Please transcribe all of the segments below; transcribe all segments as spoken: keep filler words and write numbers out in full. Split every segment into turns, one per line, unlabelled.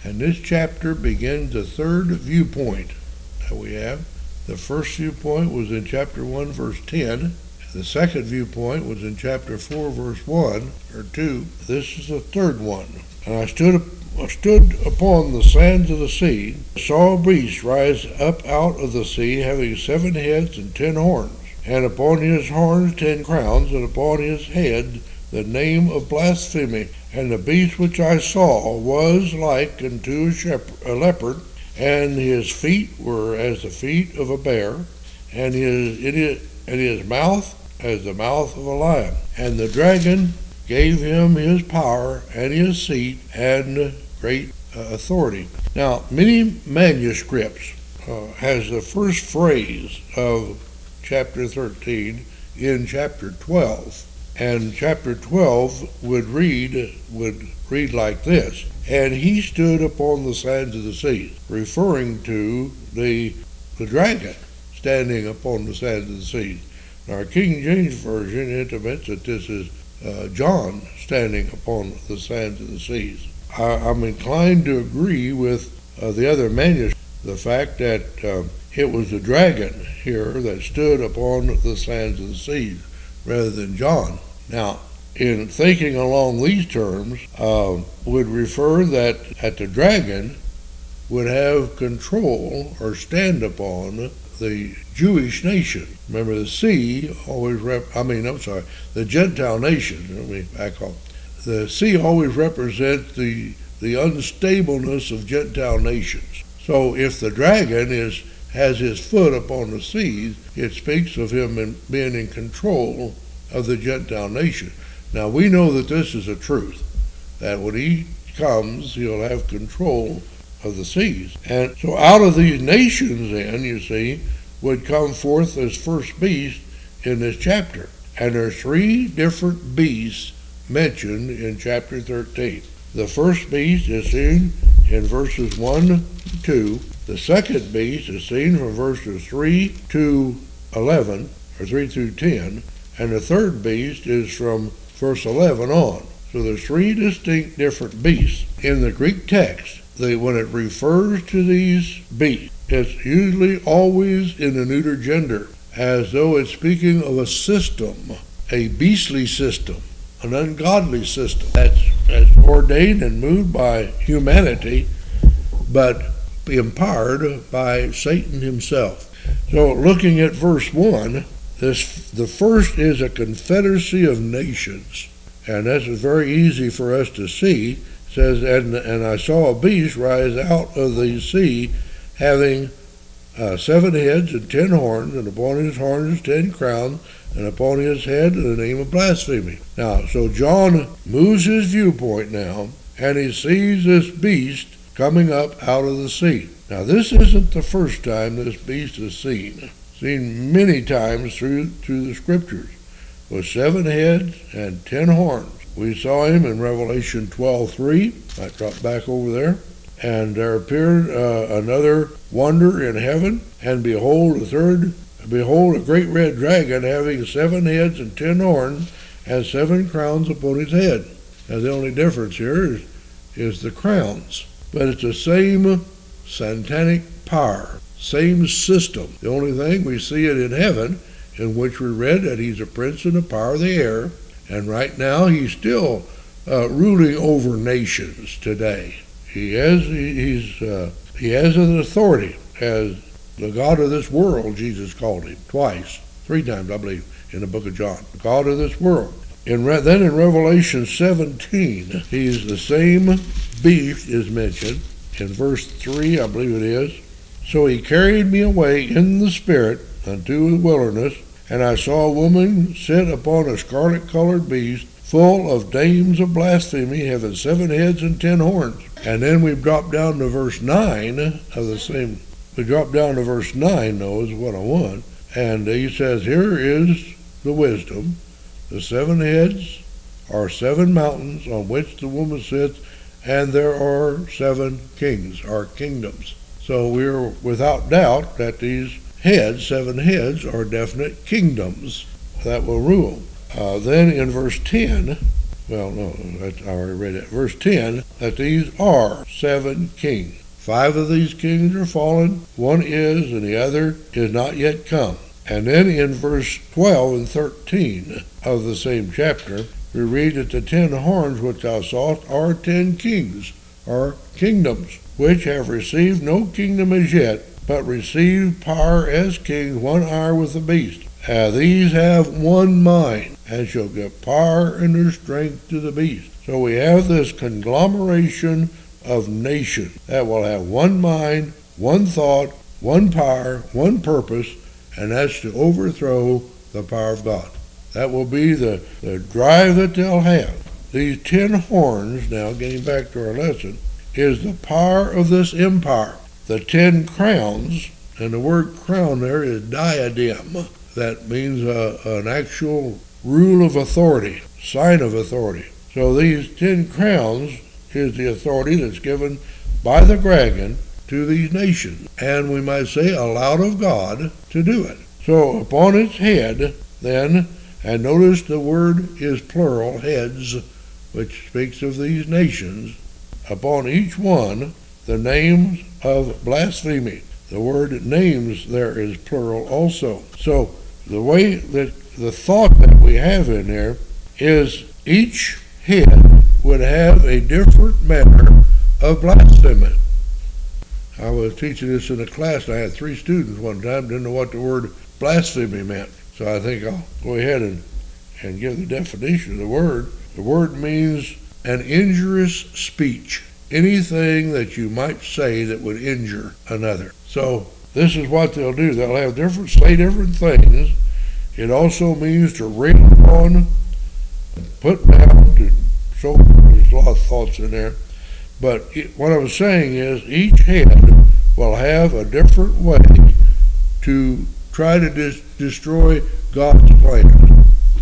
And this chapter begins the third viewpoint that we have. The first viewpoint was in chapter one, verse ten. The second viewpoint was in chapter four, verse one or two. This is the third one. And I stood, I stood upon the sands of the sea, saw a beast rise up out of the sea, having seven heads and ten horns, and upon his horns ten crowns, and upon his head the name of blasphemy. And the beast which I saw was like unto a, shepherd, a leopard, and his feet were as the feet of a bear, and his, it is, and his mouth as the mouth of a lion. And the dragon gave him his power and his seat and great uh, authority. Now, many manuscripts uh, has the first phrase of chapter thirteen in chapter twelve. And chapter twelve would read would read like this: and he stood upon the sands of the sea, referring to the the dragon standing upon the sands of the sea. Our King James Version intimates that this is uh, John standing upon the sands of the seas. I, I'm inclined to agree with uh, the other manuscripts, the fact that uh, it was the dragon here that stood upon the sands of the seas rather than John. Now, in thinking along these terms, uh, would refer that, that the dragon would have control or stand upon the Jewish nation. Remember, the sea always rep, I mean, I'm sorry, the Gentile nation, let me back off. The sea always represents the, the unstableness of Gentile nations. So if the dragon is has his foot upon the seas, it speaks of him in, being in control of the Gentile nation. Now, we know that this is a truth, that when he comes, he'll have control of the seas. And so out of these nations then, you see, would come forth this first beast in this chapter. And there are three different beasts mentioned in chapter thirteen. The first beast is seen in verses one to two. The second beast is seen from verses three to eleven, or three through ten. And the third beast is from verse eleven on. So there's three distinct different beasts. In the Greek text, they, when it refers to these beasts, it's usually always in the neuter gender, as though it's speaking of a system, a beastly system, an ungodly system that's, that's ordained and moved by humanity, but empowered by Satan himself. So looking at verse one, This, the first is a confederacy of nations, and that's very easy for us to see. It says, and, and I saw a beast rise out of the sea, having uh, seven heads and ten horns, and upon his horns ten crowns, and upon his head the name of blasphemy. Now, so John moves his viewpoint now, and he sees this beast coming up out of the sea. Now, this isn't the first time this beast is seen. Seen many times through through the scriptures, with seven heads and ten horns. We saw him in Revelation twelve three. I dropped back over there. And there appeared uh, another wonder in heaven, and behold, a third, behold, a great red dragon having seven heads and ten horns, and seven crowns upon his head. Now the only difference here is, is the crowns, but it's the same satanic power. Same system. The only thing, we see it in heaven, in which we read that he's a prince and the power of the air, and right now he's still uh, ruling over nations today. He has he's uh, he has an authority as the God of this world. Jesus called him twice, three times, I believe, in the book of John. The God of this world. In Re- then in Revelation seventeen, he's the same beast is mentioned in verse three, I believe it is. So he carried me away in the spirit unto the wilderness, and I saw a woman sit upon a scarlet-colored beast, full of names of blasphemy, having seven heads and ten horns. And then we drop down to verse nine of the same. We drop down to verse nine, though, is what I want. And he says, here is the wisdom. The seven heads are seven mountains on which the woman sits, and there are seven kings, or kingdoms. So we're without doubt that these heads, seven heads, are definite kingdoms that will rule. Uh, then in verse ten, well, no, that's, I already read it. Verse ten, that these are seven kings. Five of these kings are fallen, one is, and the other is not yet come. And then in verse twelve and thirteen of the same chapter, we read that the ten horns which thou sawest are ten kings, or kingdoms, which have received no kingdom as yet, but received power as kings one hour with the beast. Uh, these have one mind, and shall give power and their strength to the beast. So we have this conglomeration of nations that will have one mind, one thought, one power, one purpose, and that's to overthrow the power of God. That will be the, the drive that they'll have. These ten horns, now getting back to our lesson, is the power of this empire. The ten crowns, and the word crown there is diadem. That means uh, an actual rule of authority, sign of authority. So these ten crowns is the authority that's given by the dragon to these nations, and we might say allowed of God to do it. So upon its head, then, and notice the word is plural, heads, which speaks of these nations, upon each one the names of blasphemy. The word names there is plural also. So the way that the thought that we have in there is each head would have a different manner of blasphemy. I was teaching this in a class, and I had three students one time, didn't know what the word blasphemy meant. So I think I'll go ahead and, and give the definition of the word. The word means an injurious speech. Anything that you might say that would injure another. So this is what they'll do. They'll have different, say different things. It also means to rail upon, put down, to show. There's a lot of thoughts in there. But it, what I was saying is each head will have a different way to try to dis- destroy God's plan.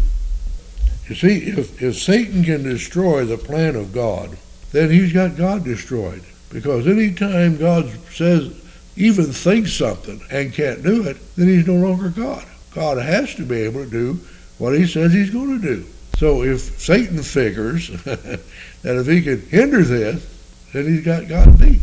You see, if, if Satan can destroy the plan of God, then he's got God destroyed. Because any time God says, even thinks something and can't do it, then he's no longer God. God has to be able to do what he says he's going to do. So if Satan figures that if he can hinder this, then he's got God beat.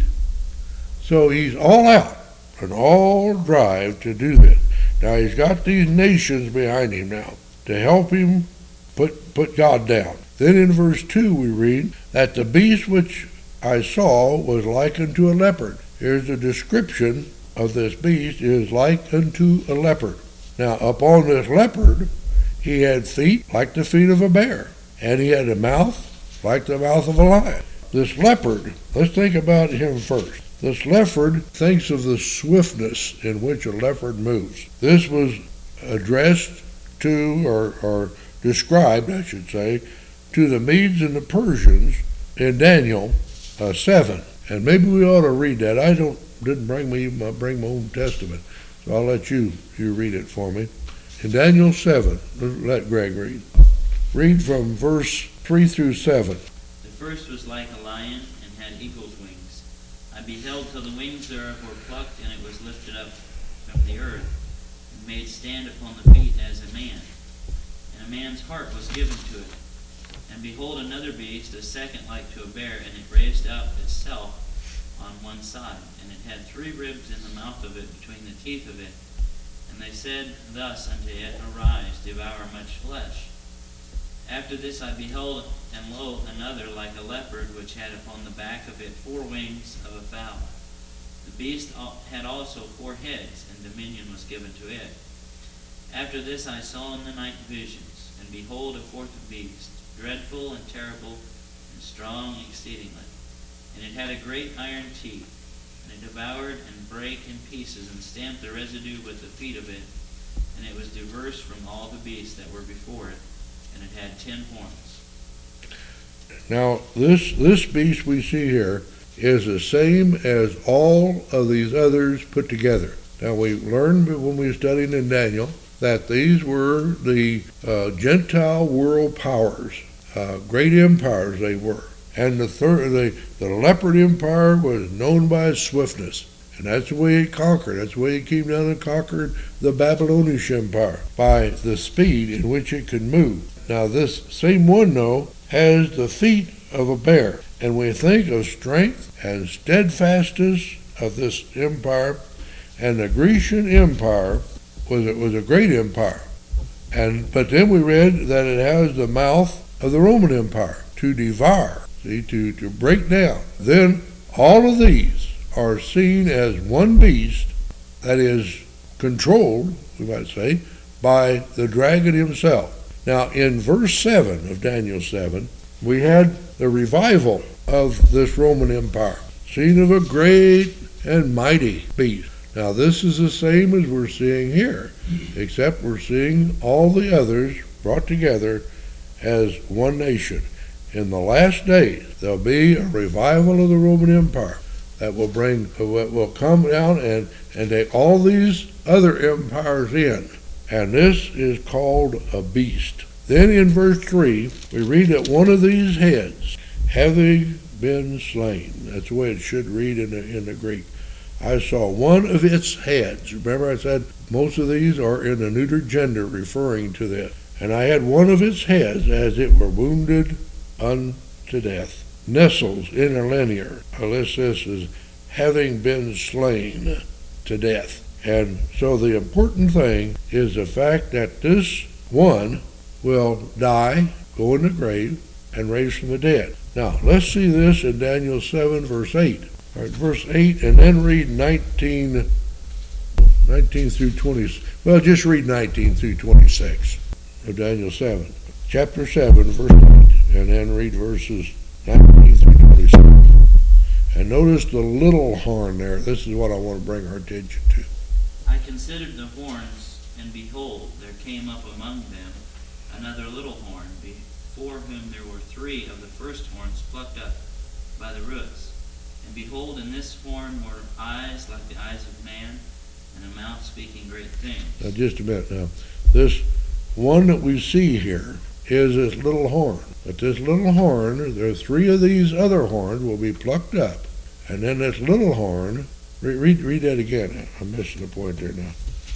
So he's all out and all drive to do this. Now he's got these nations behind him now to help him put, put God down. Then in verse two we read that the beast which I saw was like unto a leopard. Here's a description of this beast, is like unto a leopard. Now upon this leopard he had feet like the feet of a bear, and he had a mouth like the mouth of a lion. This leopard, let's think about him first. This leopard thinks of the swiftness in which a leopard moves. This was addressed to, or, or described, I should say, to the Medes and the Persians in Daniel uh, seven. And maybe we ought to read that. I don't didn't bring me my, bring my own testament, so I'll let you you read it for me. In Daniel seven, let Greg read. Read from verse three through seven.
The first was like a lion and had eagle's wings. I beheld till the wings thereof were plucked, and it was lifted up from the earth, and made stand upon the feet as a man. And a man's heart was given to it. And behold, another beast, a second like to a bear, and it raised up itself on one side. And it had three ribs in the mouth of it, between the teeth of it. And they said thus unto it, Arise, devour much flesh. After this I beheld, and lo, another like a leopard, which had upon the back of it four wings of a fowl. The beast had also four heads, and dominion was given to it. After this I saw in the night visions, and behold, a fourth beast, dreadful and terrible, and strong exceedingly. And it had a great iron teeth, and it devoured and brake in pieces, and stamped the residue with the feet of it. And it was diverse from all the beasts that were before it, and it had ten horns.
Now, this this beast we see here is the same as all of these others put together. Now, we learned when we were studying in Daniel that these were the uh, Gentile world powers, uh, great empires they were. And the, third, the, the leopard empire was known by its swiftness. And that's the way it conquered. That's the way it came down and conquered the Babylonian empire, by the speed in which it could move. Now this same one, though, has the feet of a bear. And we think of strength and steadfastness of this empire. And the Grecian Empire was, it was a great empire. And but then we read that it has the mouth of the Roman Empire to devour, see, to, to break down. Then all of these are seen as one beast that is controlled, we might say, by the dragon himself. Now, in verse seven of Daniel seven, we had the revival of this Roman Empire, seen of a great and mighty beast. Now, this is the same as we're seeing here, except we're seeing all the others brought together as one nation. In the last days, there'll be a revival of the Roman Empire that will bring, will come down and, and take all these other empires in. And this is called a beast. Then in verse three, we read that one of these heads, having been slain, that's the way it should read in the, in the Greek. I saw one of its heads. Remember I said most of these are in the neuter gender referring to this. And I had one of its heads as it were wounded unto death. Nestles interlinear, unless this is having been slain to death. And so the important thing is the fact that this one will die, go in the grave, and raise from the dead. Now, let's see this in Daniel seven, verse eight. All right, verse eight, and then read nineteen, nineteen through twenty. Well, just read nineteen through twenty-six of Daniel seven. Chapter seven, verse eight, and then read verses nineteen through twenty-six. And notice the little horn there. This is what I want to bring our attention to.
I considered the horns, and behold, there came up among them another little horn, before whom there were three of the first horns plucked up by the roots. And behold, in this horn were eyes like the eyes of man, and a mouth speaking great things.
Now, just a minute now. This one that we see here is this little horn. But this little horn, there are three of these other horns will be plucked up. And then this little horn, read, read, read that again. I'm missing the point there now.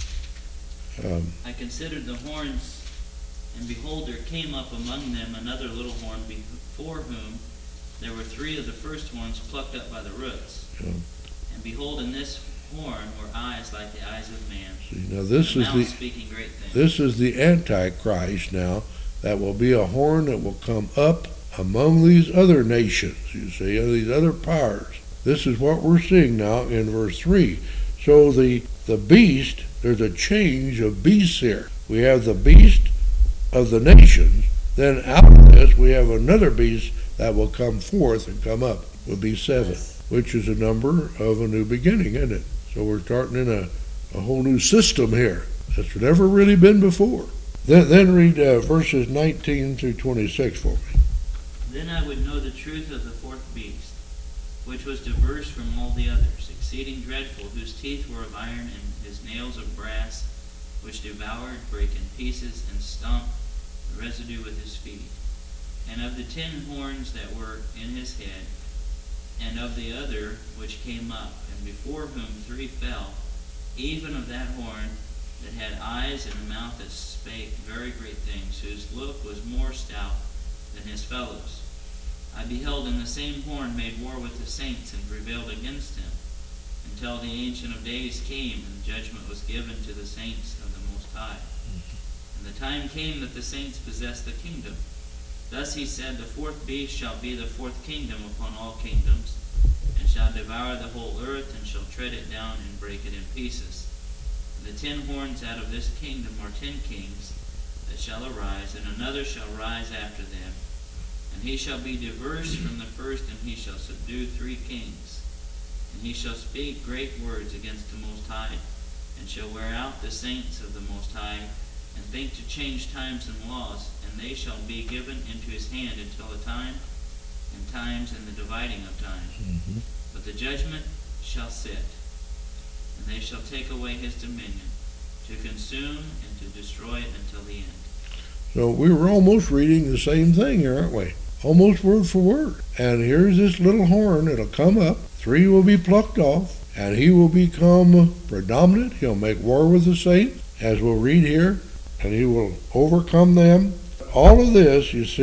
Um,
I considered the horns, and behold, there came up among them another little horn, before whom there were three of the first horns plucked up by the roots.
Yeah.
And behold, in this horn were eyes like the eyes of man.
See, now this
and a
is
mouth
the
speaking great things.
this is the Antichrist now. That will be a horn that will come up among these other nations, you see, these other powers. This is what we're seeing now in verse three. So the, the beast, there's a change of beasts here. We have the beast of the nations, then out of this we have another beast that will come forth and come up, will be seven, which is a number of a new beginning, isn't it? So we're starting in a, a whole new system here that's never really been before. Then, then read uh, verses nineteen through twenty-six for me.
Then I would know the truth of the fourth beast, which was diverse from all the others, exceeding dreadful, whose teeth were of iron and his nails of brass, which devoured, brake in pieces, and stomped the residue with his feet. And of the ten horns that were in his head, and of the other which came up, and before whom three fell, even of that horn that had eyes and a mouth that spake very great things, whose look was more stout than his fellows. I beheld, and the same horn made war with the saints, and prevailed against him, until the Ancient of Days came, and judgment was given to the saints of the Most High. And the time came that the saints possessed the kingdom. Thus he said, the fourth beast shall be the fourth kingdom upon all kingdoms, and shall devour the whole earth, and shall tread it down and break it in pieces. And the ten horns out of this kingdom are ten kings that shall arise, and another shall rise after them. And he shall be diverse from the first, and he shall subdue three kings. And he shall speak great words against the Most High, and shall wear out the saints of the Most High, and think to change times and laws, and they shall be given into his hand until a time, and times, and the dividing of time.
Mm-hmm.
But the judgment shall sit, and they shall take away his dominion, to consume and to destroy it until the end.
So we were almost reading the same thing here, aren't we? Almost word for word. And here's this little horn that'll come up. Three will be plucked off, and he will become predominant. He'll make war with the saints, as we'll read here, and he will overcome them. All of this, you see,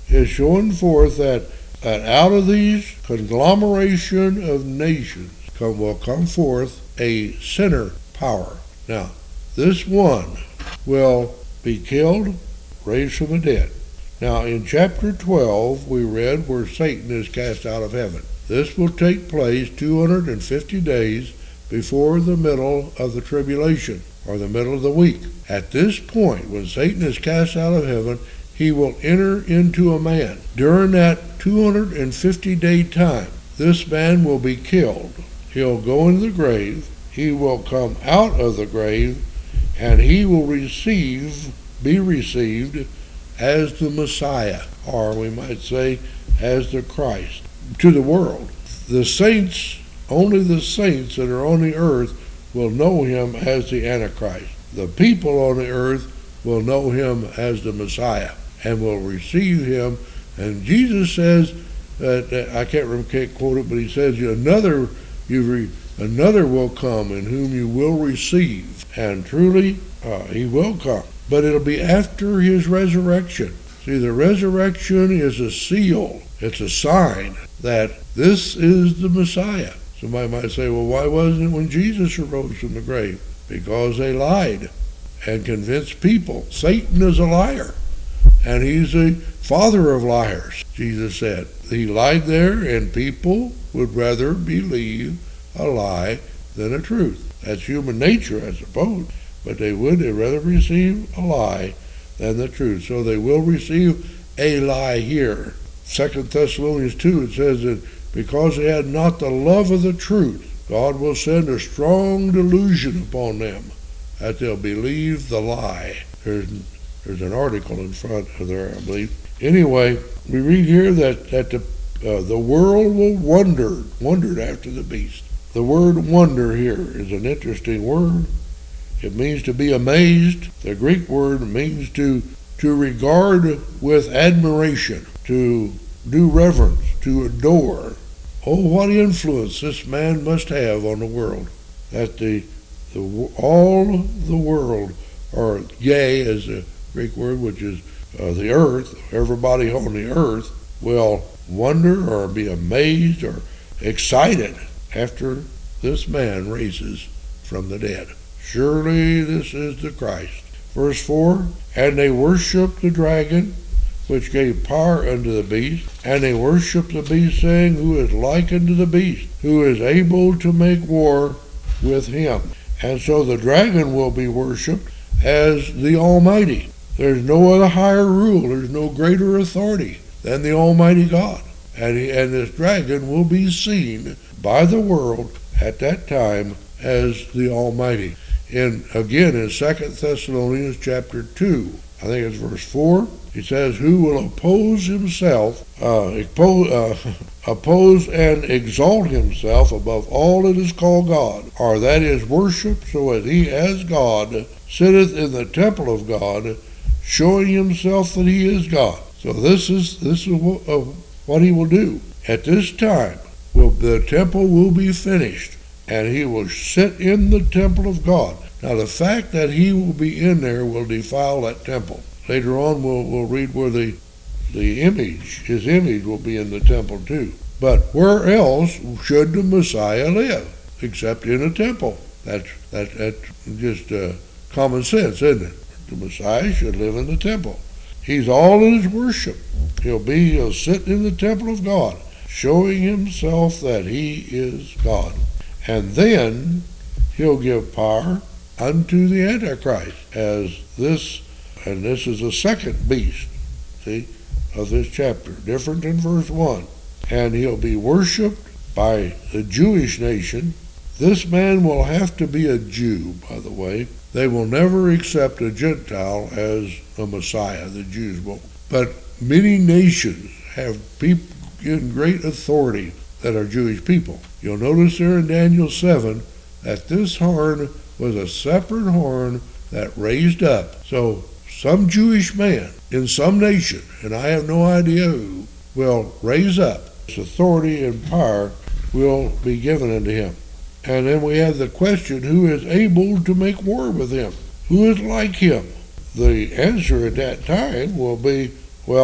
is showing forth that, that out of these conglomeration of nations come, will come forth a sinner power. Now, this one will be killed, raised from the dead. Now, in chapter twelve, we read where Satan is cast out of heaven. This will take place two hundred fifty days before the middle of the tribulation, or the middle of the week. At this point, when Satan is cast out of heaven, he will enter into a man. During that two hundred fifty day time, this man will be killed. He'll go into the grave, he will come out of the grave, and he will receive, be received as the Messiah, or we might say as the Christ, to the world. The saints, only the saints that are on the earth will know him as the Antichrist. The people on the earth will know him as the Messiah and will receive him. And Jesus says that, I can't remember, can't quote it, but he says, another, you re, another will come in whom you will receive. And truly, uh, he will come. But it'll be after his resurrection. See, the resurrection is a seal. It's a sign that this is the Messiah. Somebody might say, well, why wasn't it when Jesus arose from the grave? Because they lied and convinced people. Satan is a liar, and he's a father of liars, Jesus said. He lied there, and people would rather believe a lie than a truth. That's human nature, I suppose. But they would they'd rather receive a lie than the truth. So they will receive a lie here. Second Thessalonians two, it says that because they had not the love of the truth, God will send a strong delusion upon them that they'll believe the lie. There's, there's an article in front of there, I believe. Anyway, we read here that, that the, uh, the world will wonder, wondered after the beast. The word wonder here is an interesting word. It means to be amazed. The Greek word means to, to regard with admiration, to do reverence, to adore. Oh, what influence this man must have on the world, that the, the all the world, or yea, as the Greek word, which is uh, the earth, everybody on the earth, will wonder or be amazed or excited after this man raises from the dead. Surely this is the Christ. Verse four, and they worshiped the dragon, which gave power unto the beast, and they worshiped the beast, saying, who is like unto the beast, who is able to make war with him. And so the dragon will be worshipped as the Almighty. There's no other higher rule, there's no greater authority than the Almighty God. And, he, and this dragon will be seen by the world at that time as the Almighty. In, again, in Second Thessalonians chapter two, I think it's verse four, he says, who will oppose himself, uh, oppose, uh, oppose and exalt himself above all that is called God, or that is worshipped, so as he as God sitteth in the temple of God, showing himself that he is God. So this is this is what, uh, what he will do. At this time, will, the temple will be finished, and he will sit in the temple of God. Now, the fact that he will be in there will defile that temple. Later on, we'll, we'll read where the, the image, his image will be in the temple too. But where else should the Messiah live except in a temple? That's, that, that's just uh, common sense, isn't it? The Messiah should live in the temple. He's all in his worship. He'll be, he'll sit in the temple of God, showing himself that he is God. And then he'll give power unto the Antichrist, as this, and this is the second beast, see, of this chapter, different in verse one. And he'll be worshipped by the Jewish nation. This man will have to be a Jew, by the way. They will never accept a Gentile as a Messiah, the Jews won't. But many nations have people in great authority that are Jewish people. You'll notice there in Daniel seven that this horn was a separate horn that raised up. So some Jewish man in some nation, and I have no idea who, will raise up. This authority and power will be given unto him. And then we have the question, who is able to make war with him? Who is like him? The answer at that time will be, well,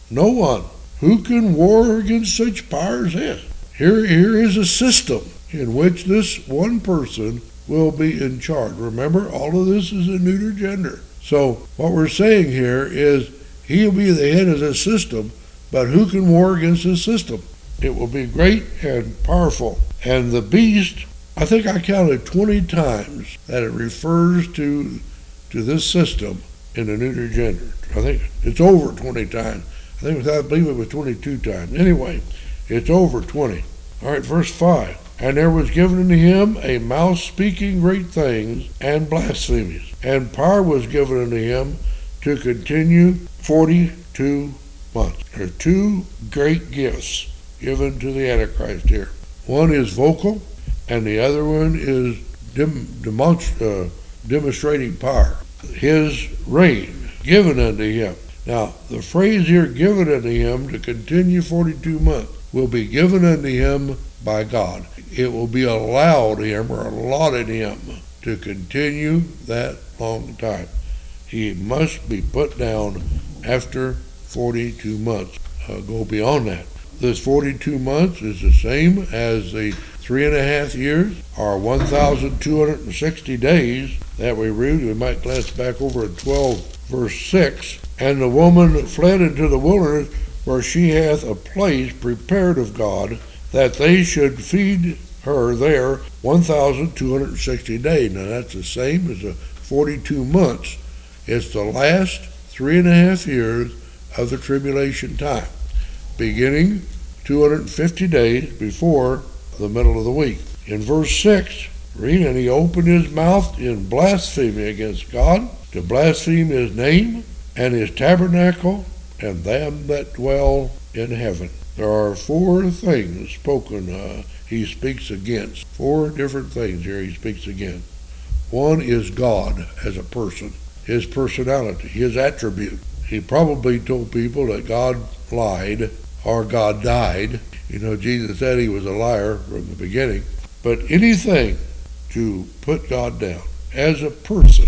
No one. Who can war against such power as this? Here, here is a system in which this one person will be in charge. Remember, all of this is a neuter gender. So what we're saying here is he'll be the head of this system, but who can war against this system? It will be great and powerful. And the beast, I think I counted twenty times that it refers to to this system in the neuter gender. I think it's over twenty times. I think I believe it was twenty-two times. Anyway, it's over twenty. All right, verse five. And there was given unto him a mouth speaking great things and blasphemies. And power was given unto him to continue forty-two months. There are two great gifts given to the Antichrist here. One is vocal, and the other one is dem- demonst- uh, demonstrating power. His reign given unto him. Now, the phrase here, given unto him to continue forty-two months, will be given unto him by God. It will be allowed him or allotted him to continue that long time. He must be put down after forty-two months. Uh, go beyond that. This forty-two months is the same as the three and a half years, or one thousand two hundred sixty days that we read. We might glance back over at twelve, verse six. And the woman fled into the wilderness, where she hath a place prepared of God, that they should feed her there one thousand two hundred sixty days. Now that's the same as the forty-two months. It's the last three and a half years of the tribulation time, beginning two hundred fifty days before the middle of the week. In verse six, read, and he opened his mouth in blasphemy against God, to blaspheme his name and his tabernacle and them that dwell in heaven. There are four things spoken uh, he speaks against. Four different things here he speaks against. One is God as a person, his personality, his attribute. He probably told people that God lied or God died. You know, Jesus said he was a liar from the beginning. But anything to put God down as a person,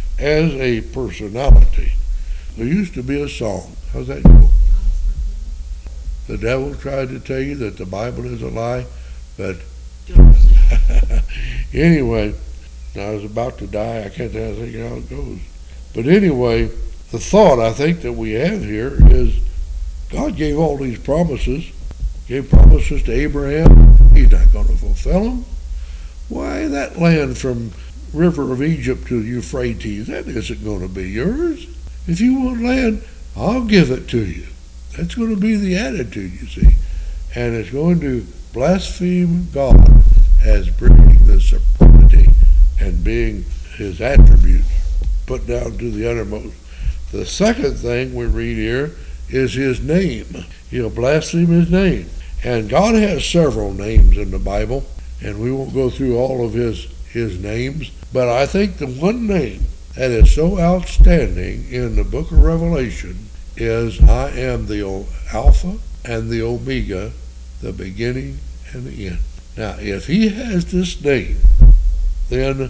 as a personality. There used to be a song. How's that go? The devil tried to tell you that the Bible is a lie, but anyway, I was about to die. I can't think how it goes. But anyway, the thought I think that we have here is God gave all these promises, gave promises to Abraham. He's not going to fulfill them. Why, that land from river of Egypt to Euphrates, that isn't going to be yours. If you want land, I'll give it to you. That's going to be the attitude, you see. And it's going to blaspheme God as bringing the supremacy and being his attributes put down to the uttermost. The second thing we read here is his name. He'll blaspheme his name. And God has several names in the Bible, and we won't go through all of his, his names, but I think the one name that is so outstanding in the book of Revelation is I am the Alpha and the Omega, the beginning and the end. Now, if he has this name, then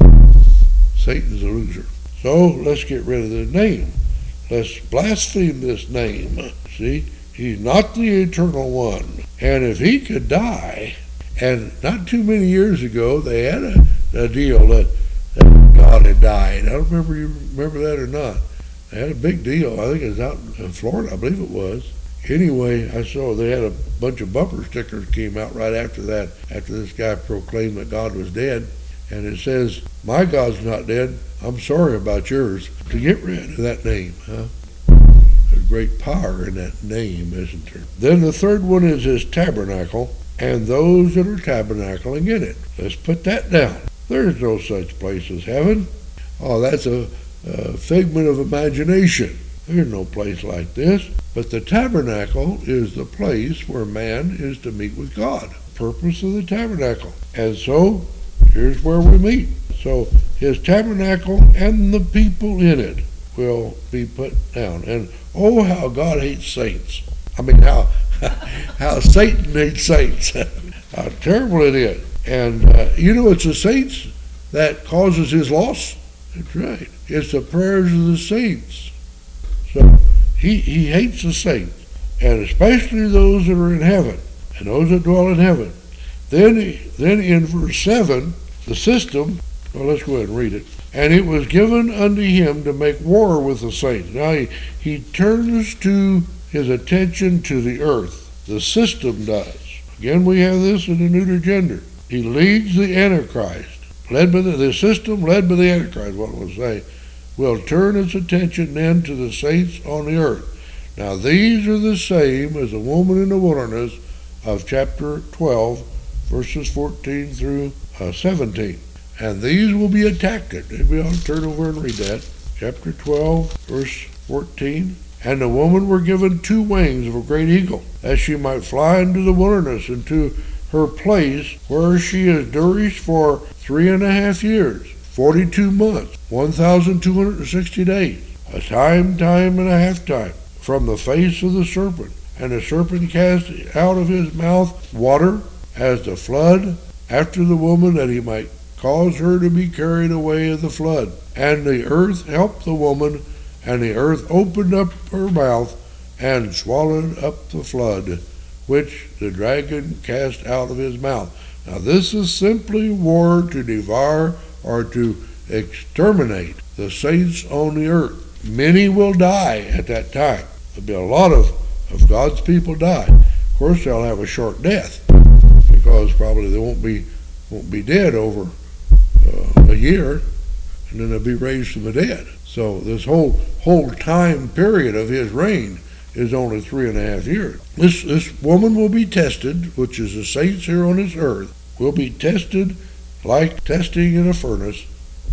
Satan's a loser. So let's get rid of the name. Let's blaspheme this name. See, he's not the eternal one. And if he could die, and not too many years ago they had a, a deal that, that God had died. I don't remember you remember that or not. They had a big deal. I think it was out in Florida, I believe it was. Anyway, I saw they had a bunch of bumper stickers came out right after that, after this guy proclaimed that God was dead. And it says, my God's not dead. I'm sorry about yours. To get rid of that name, huh? There's great power in that name, isn't there? Then the third one is his tabernacle, and those that are tabernacling in it. Let's put that down. There's no such place as heaven. Oh, that's a, a figment of imagination. There's no place like this. But the tabernacle is the place where man is to meet with God. Purpose of the tabernacle. And so, here's where we meet. So, his tabernacle and the people in it will be put down. And oh, how God hates saints. I mean, how how Satan hates saints. How terrible it is. And uh, you know, it's the saints that causes his loss. That's right. It's the prayers of the saints. So he, he hates the saints. and especially those that are in heaven, and those that dwell in heaven. Then, then in verse seven, the system, well, let's go ahead and read it. And it was given unto him to make war with the saints. Now he, he turns to his attention to the earth. The system does. Again, we have this in the neuter gender. He leads the Antichrist. Led by the, the system, led by the Antichrist, what we'll say, will turn its attention then to the saints on the earth. Now these are the same as the woman in the wilderness of chapter twelve, verses fourteen through uh, seventeen. And these will be attacked. Maybe I'll turn over and read that. Chapter twelve, verse fourteen. And the woman were given two wings of a great eagle, that she might fly into the wilderness, into her place, where she is nourished for three and a half years, forty-two months, one thousand two hundred sixty days, a time, time and a half time, from the face of the serpent. And the serpent cast out of his mouth water as the flood after the woman, that he might cause her to be carried away of the flood. And the earth helped the woman, and the earth opened up her mouth and swallowed up the flood, which the dragon cast out of his mouth. Now this is simply war to devour or to exterminate the saints on the earth. Many will die at that time. There'll be a lot of, of God's people die. Of course, they'll have a short death, because probably they won't be won't be dead over uh, a year, and then they'll be raised from the dead. So this whole whole time period of his reign is only three and a half years. This this woman will be tested, which is the saints here on this earth, will be tested like testing in a furnace.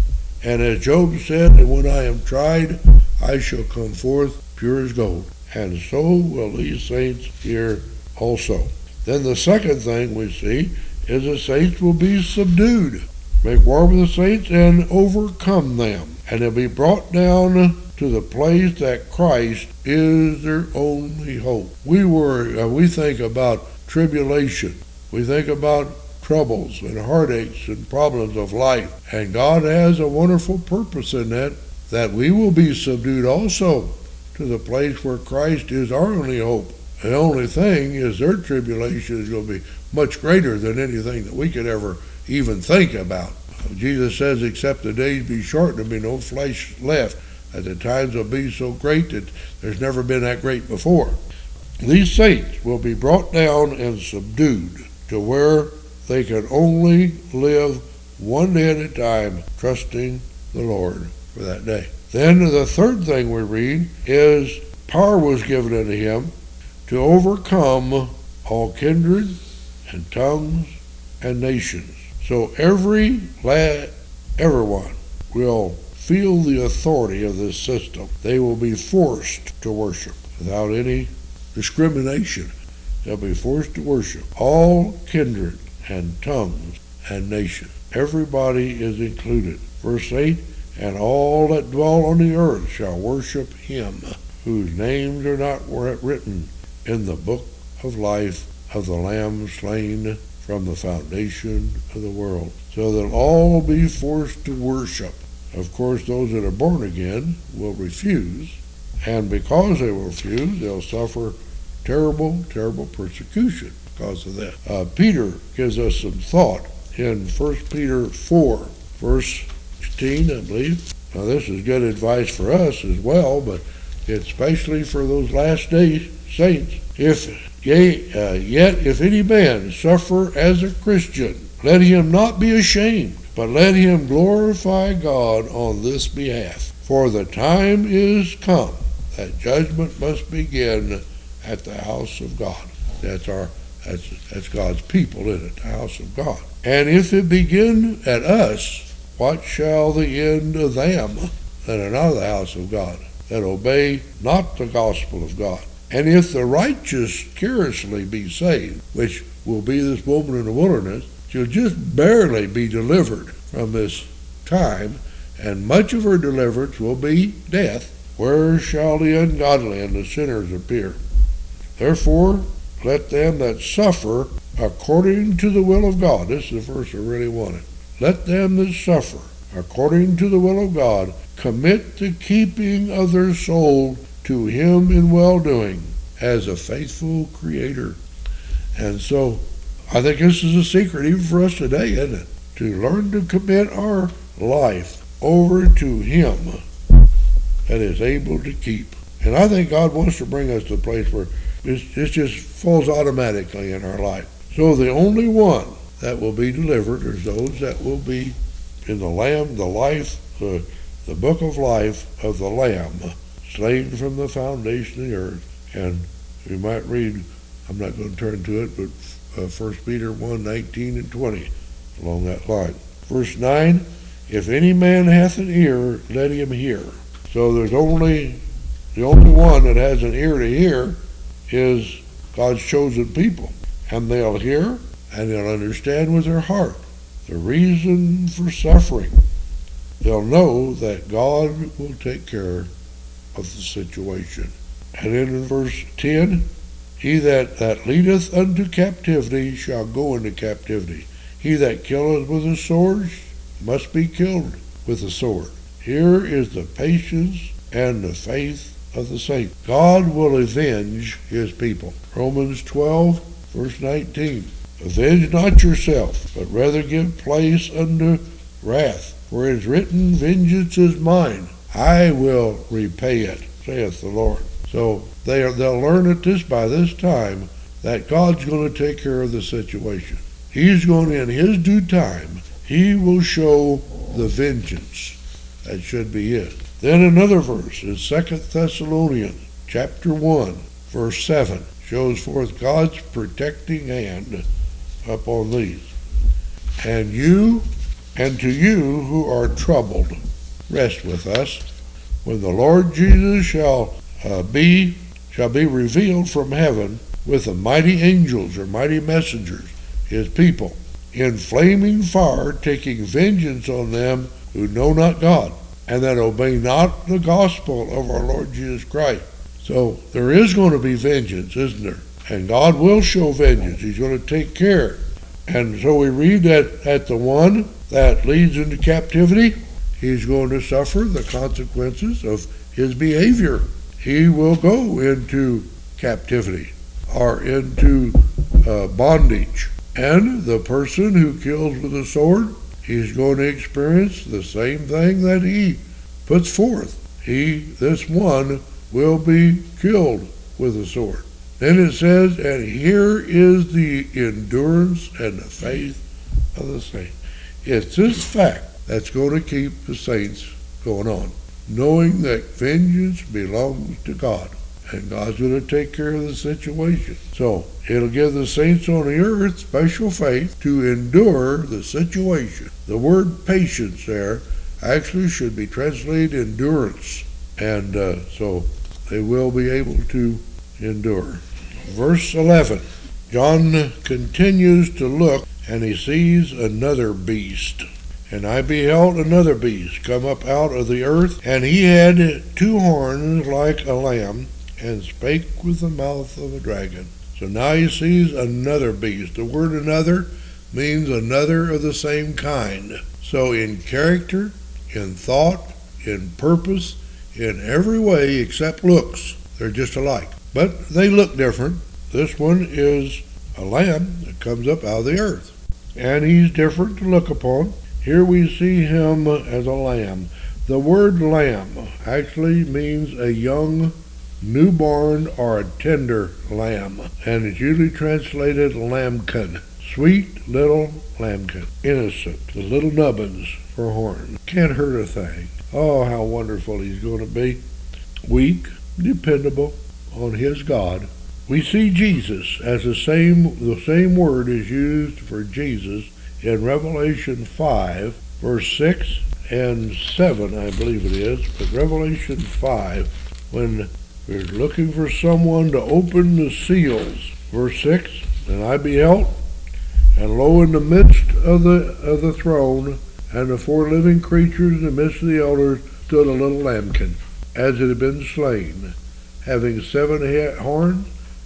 And as Job said, and when I am tried, I shall come forth pure as gold. And so will these saints here also. Then the second thing we see is the saints will be subdued. Make war with the saints and overcome them. And they'll be brought down to the place that Christ is their only hope. We were, uh, we think about tribulation. We think about troubles and heartaches and problems of life. And God has a wonderful purpose in that, that we will be subdued also to the place where Christ is our only hope. The only thing is their tribulation is going to be much greater than anything that we could ever even think about. Jesus says, except the days be short, there'll be no flesh left, that the times will be so great that there's never been that great before. These saints will be brought down and subdued to where they can only live one day at a time, trusting the Lord for that day. Then the third thing we read is power was given unto him to overcome all kindred and tongues and nations. So every lad, everyone will feel the authority of this system. They will be forced to worship without any discrimination. They'll be forced to worship all kindred and tongues and nations. Everybody is included. Verse eight, and all that dwell on the earth shall worship him, whose names are not written in the book of life of the Lamb slain from the foundation of the world. So they'll all be forced to worship. Of course, those that are born again will refuse, and because they will refuse, they'll suffer terrible, terrible persecution because of that. Uh, Peter gives us some thought in First Peter four, verse sixteen, I believe. Now this is good advice for us as well, but it's especially for those last day saints. If yea, uh, yet if any man suffer as a Christian, let him not be ashamed, but let him glorify God on this behalf. For the time is come that judgment must begin at the house of God. That's our that's that's God's people in it, the house of God. And if it begin at us, what shall the end of them that are not of the house of God, that obey not the gospel of God? And if the righteous scarcely be saved, which will be this woman in the wilderness, she'll just barely be delivered from this time, and much of her deliverance will be death. Where shall the ungodly and the sinners appear? Therefore, let them that suffer according to the will of God, this is the verse I really wanted, let them that suffer according to the will of God commit the keeping of their soul to him in well-doing, as a faithful Creator. And so I think this is a secret even for us today, isn't it? To learn to commit our life over to Him that is able to keep. And I think God wants to bring us to a place where it just falls automatically in our life. So the only one that will be delivered is those that will be in the Lamb, the life, the, the book of life of the Lamb, slain from the foundation of the earth. And we might read, I'm not going to turn to it, but uh, First Peter one, nineteen and twenty, along that line. Verse nine, if any man hath an ear, let him hear. So there's only, the only one that has an ear to hear is God's chosen people. And they'll hear and they'll understand with their heart the reason for suffering. They'll know that God will take care of the situation. And then in verse ten, he that, that leadeth unto captivity shall go into captivity. He that killeth with a sword must be killed with a sword. Here is the patience and the faith of the saint. God will avenge his people. Romans twelve, verse nineteen. Avenge not yourself, but rather give place unto wrath. For it is written, vengeance is mine. I will repay it, saith the Lord. So they are, they'll learn at this by this time that God's going to take care of the situation. He's going to, in his due time, he will show the vengeance that should be his. Then another verse in Second Thessalonians chapter one, verse seven, shows forth God's protecting hand upon these. And you, and to you who are troubled, rest with us, when the Lord Jesus shall uh, be shall be revealed from heaven with the mighty angels or mighty messengers, his people, in flaming fire, taking vengeance on them who know not God, and that obey not the gospel of our Lord Jesus Christ. So there is going to be vengeance, isn't there? And God will show vengeance. He's going to take care. And so we read that at the one that leads into captivity, he's going to suffer the consequences of his behavior. He will go into captivity or into uh, bondage. And the person who kills with a sword, he's going to experience the same thing that he puts forth. He, this one, will be killed with a sword. Then it says, and here is the endurance and the faith of the saints. It's this fact that's going to keep the saints going on, knowing that vengeance belongs to God, and God's going to take care of the situation. So it'll give the saints on the earth special faith to endure the situation. The word patience there actually should be translated endurance, and uh, so they will be able to endure. Verse eleven, John continues to look, and he sees another beast. And I beheld another beast come up out of the earth, and he had two horns like a lamb, and spake with the mouth of a dragon. So now he sees another beast. The word another means another of the same kind. So in character, in thought, in purpose, in every way except looks, they're just alike. But they look different. This one is a lamb that comes up out of the earth. And he's different to look upon. Here we see him as a lamb. The word lamb actually means a young, newborn, or a tender lamb. And it's usually translated lambkin. Sweet little lambkin. Innocent. The little nubbins for horn. Can't hurt a thing. Oh, how wonderful he's going to be. Weak, dependable on his God. We see Jesus as the same, the same word is used for Jesus in Revelation five, verse six and seven, I believe it is. But Revelation five, when we're looking for someone to open the seals. Verse six, and I beheld, and lo, in the midst of the of the throne, and the four living creatures in the midst of the elders, stood a little lambkin, as it had been slain, having seven he- horns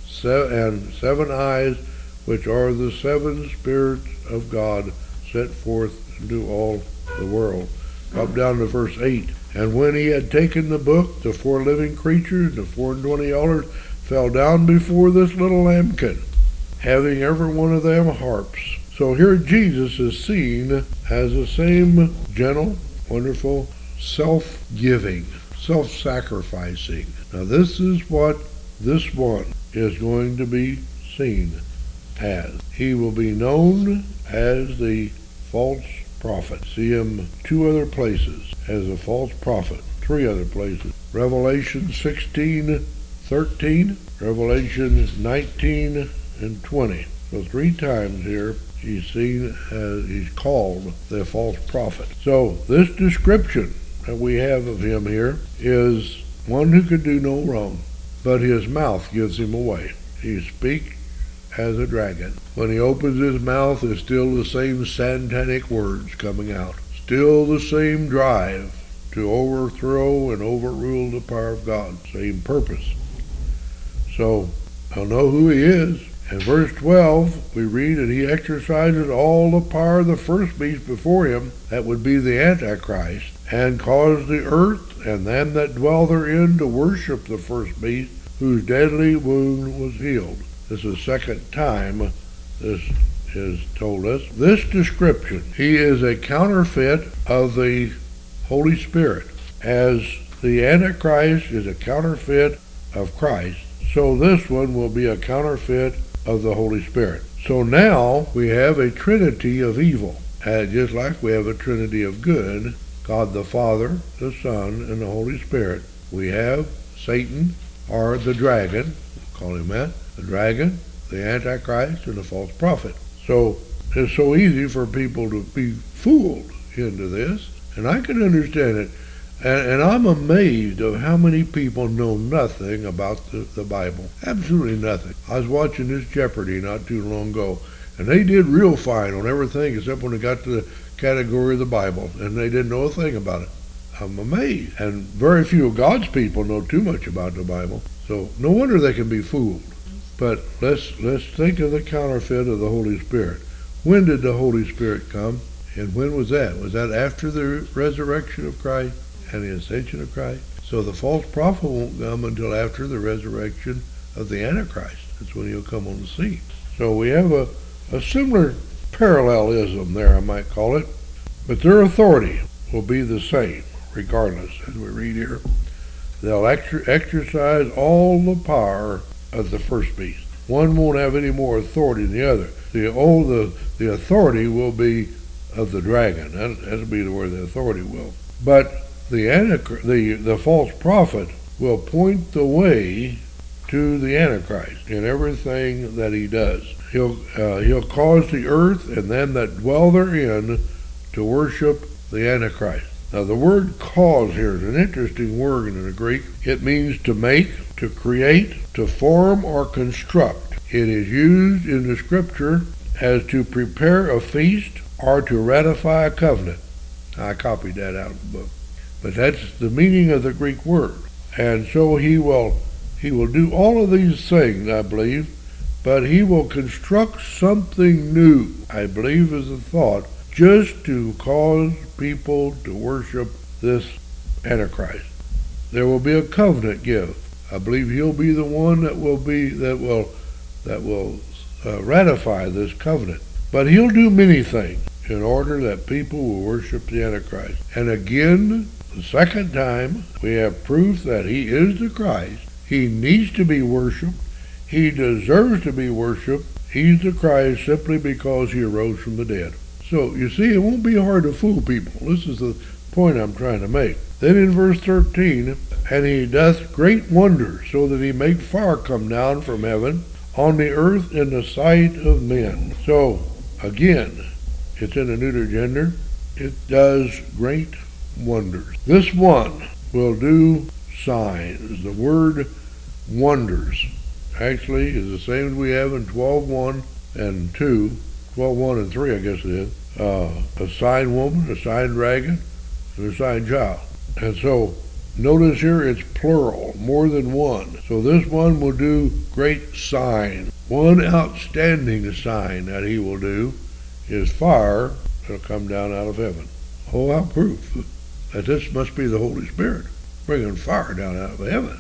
and seven eyes, which are the seven spirits of God sent forth into all the world. Up down to verse eight. And when he had taken the book, the four living creatures, the four and twenty elders, fell down before this little lambkin, having every one of them harps. So here Jesus is seen as the same gentle, wonderful, self-giving, self-sacrificing. Now this is what this one is going to be seen as. He will be known as the false prophet. See him two other places as a false prophet. Three other places. Revelation sixteen, thirteen, Revelation nineteen, and twenty. So three times here he's seen as, he's called the false prophet. So this description that we have of him here is one who could do no wrong, but his mouth gives him away. He speaks as a dragon. When he opens his mouth, it's still the same satanic words coming out. Still the same drive to overthrow and overrule the power of God. Same purpose. So, I'll know who he is. In verse twelve, we read that he exercises all the power of the first beast before him, that would be the Antichrist, and caused the earth and them that dwell therein to worship the first beast, whose deadly wound was healed. This is the second time this is told us. This description, he is a counterfeit of the Holy Spirit. As the Antichrist is a counterfeit of Christ, so this one will be a counterfeit of the Holy Spirit. So now we have a trinity of evil, and just like we have a trinity of good, God the Father, the Son, and the Holy Spirit. We have Satan, or the dragon, call him that, the dragon, the Antichrist, and the false prophet. So it's so easy for people to be fooled into this, and I can understand it. And, and I'm amazed of how many people know nothing about the, the Bible. Absolutely nothing. I was watching this Jeopardy not too long ago, and they did real fine on everything except when they got to the category of the Bible, and they didn't know a thing about it. I'm amazed. And very few of God's people know too much about the Bible. So no wonder they can be fooled. But let's let's think of the counterfeit of the Holy Spirit. When did the Holy Spirit come? And when was that? Was that after the resurrection of Christ and the ascension of Christ? So the false prophet won't come until after the resurrection of the Antichrist. That's when he'll come on the scene. So we have a, a similar parallelism there, I might call it. But their authority will be the same, regardless, as we read here. They'll exer- exercise all the power of the first beast. One won't have any more authority than the other. The all the, the authority will be of the dragon. That, that'll be where the authority will. But the, Antichrist, the the false prophet will point the way to the Antichrist in everything that he does. He'll uh, he'll cause the earth and them that dwell therein to worship the Antichrist. Now the word cause here is an interesting word in the Greek. It means to make, to create, to form, or construct. It is used in the scripture as to prepare a feast or to ratify a covenant. I copied that out of the book. But that's the meaning of the Greek word. And so he will he will do all of these things, I believe, but he will construct something new, I believe is the thought, just to cause people to worship this Antichrist. There will be a covenant gift. I believe he'll be the one that will be that will that will uh, ratify this covenant. But he'll do many things in order that people will worship the Antichrist. And again, the second time, we have proof that he is the Christ. He needs to be worshipped. He deserves to be worshipped. He's the Christ simply because he arose from the dead. So, you see, it won't be hard to fool people. This is the point I'm trying to make. Then in verse thirteen, and he doth great wonders, so that he make fire come down from heaven on the earth in the sight of men. So, again, it's in the neuter gender. It does great wonders. This one will do signs. The word wonders actually is the same as we have in twelve one and two. twelve one and three, I guess it is. Uh, a sign woman, a sign dragon, and a sign child. And so, notice here it's plural, more than one. So this one will do great sign. One outstanding sign that he will do is fire that'll come down out of heaven. Oh, how proof that this must be the Holy Spirit bringing fire down out of heaven.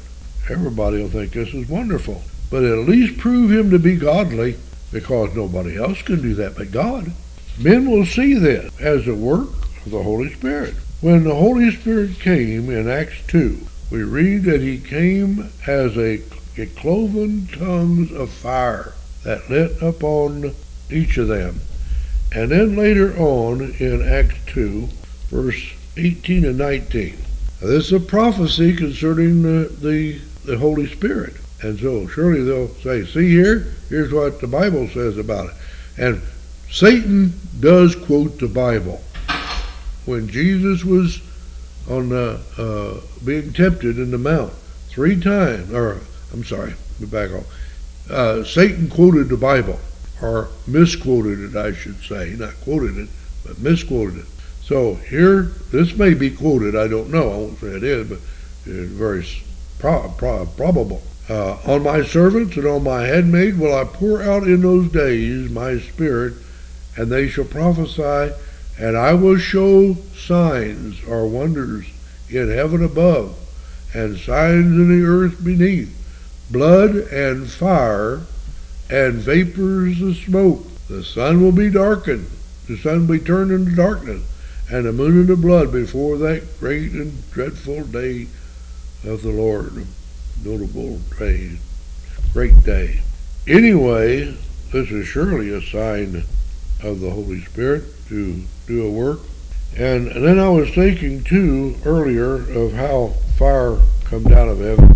everybody will think this is wonderful. But at least prove him to be godly, because nobody else can do that but God. Men will see this as the work of the Holy Spirit. When the Holy Spirit came in Acts two, we read that he came as a, a cloven tongues of fire that lit upon each of them. And then later on in Acts two, verse eighteen and nineteen, now this is a prophecy concerning the, the, the Holy Spirit. And so surely they'll say, see here, here's what the Bible says about it. And Satan does quote the Bible. When Jesus was on the, uh, being tempted in the mount three times, or I'm sorry, let me back off. Uh, Satan quoted the Bible, or misquoted it, I should say. Not quoted it, but misquoted it. So here, this may be quoted, I don't know, I won't say it is, but it's very pro- pro- probable. Uh, on my servants and on my handmaid will I pour out in those days my spirit, and they shall prophesy, and I will show signs or wonders in heaven above, and signs in the earth beneath, blood and fire, and vapors of smoke. The sun will be darkened, the sun will be turned into darkness, and the moon into blood before that great and dreadful day of the Lord. Notable day, great day. Anyway, this is surely a sign of the Holy Spirit to do a work. And, and then I was thinking too earlier of how fire come down of heaven.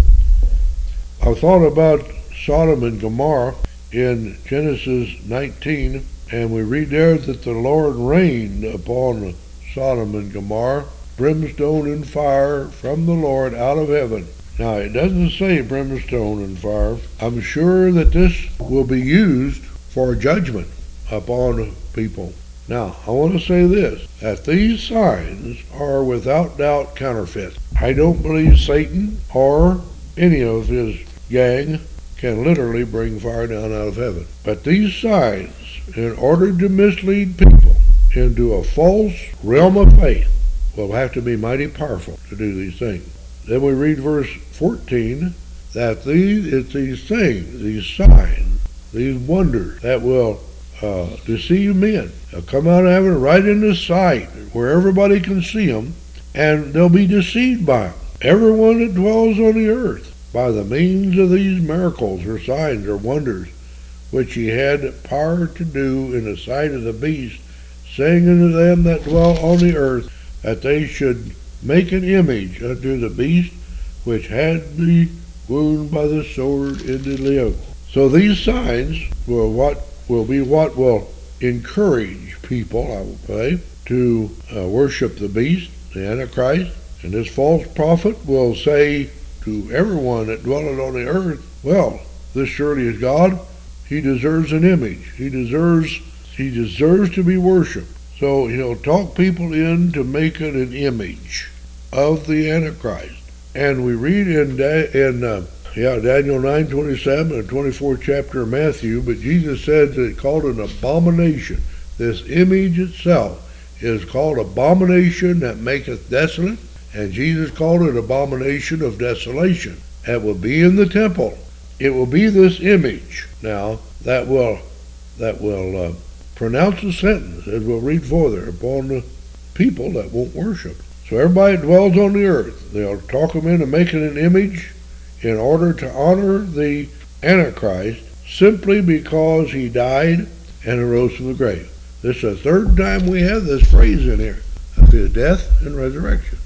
I thought about Sodom and Gomorrah in Genesis nineteen, and we read there that the Lord rained upon Sodom and Gomorrah brimstone and fire from the Lord out of heaven. Now, it doesn't say brimstone and fire. I'm sure that this will be used for judgment upon people. Now, I want to say this, that these signs are without doubt counterfeit. I don't believe Satan or any of his gang can literally bring fire down out of heaven. But these signs, in order to mislead people into a false realm of faith, will have to be mighty powerful to do these things. Then we read verse fourteen, that these, it's these things, these signs, these wonders that will uh, deceive men. They'll come out of heaven right into sight where everybody can see them, and they'll be deceived by them. Everyone that dwells on the earth, by the means of these miracles or signs or wonders, which he had power to do in the sight of the beast, saying unto them that dwell on the earth, that they should make an image unto the beast which had the wound by the sword and did live. So these signs will what will be what will encourage people, I will say, to uh, worship the beast, the Antichrist, and this false prophet will say to everyone that dwelleth on the earth, well, this surely is God. He deserves an image. He deserves he deserves to be worshipped. So he'll talk people into making an image of the Antichrist. And we read in da- in uh, yeah Daniel nine twenty-seven and twenty-fourth chapter of Matthew, but Jesus said that it called an abomination. This image itself is called abomination that maketh desolate, and Jesus called it abomination of desolation. That will be in the temple. It will be this image now that will that will uh, pronounce a sentence, as we'll read further, upon the people that won't worship. So everybody that dwells on the earth, they'll talk them into making an image in order to honor the Antichrist simply because he died and arose from the grave. This is the third time we have this phrase in here, of his death and resurrection.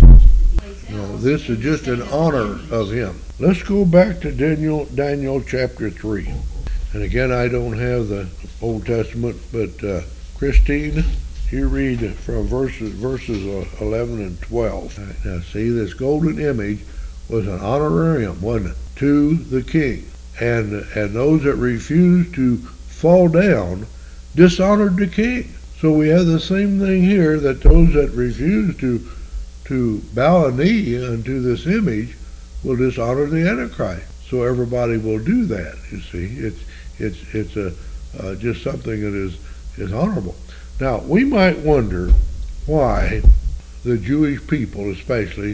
No, this is just in honor of him. Let's go back to Daniel, Daniel chapter three. And again, I don't have the Old Testament, but uh, Christine, you read from verses verses eleven and twelve. Now see, this golden image was an honorarium, wasn't it, to the king. And, and those that refused to fall down dishonored the king. So we have the same thing here, that those that refuse to to bow a knee unto this image will dishonor the Antichrist. So everybody will do that, you see. It's it's it's a uh, just something that is, is honorable. Now, we might wonder why the Jewish people especially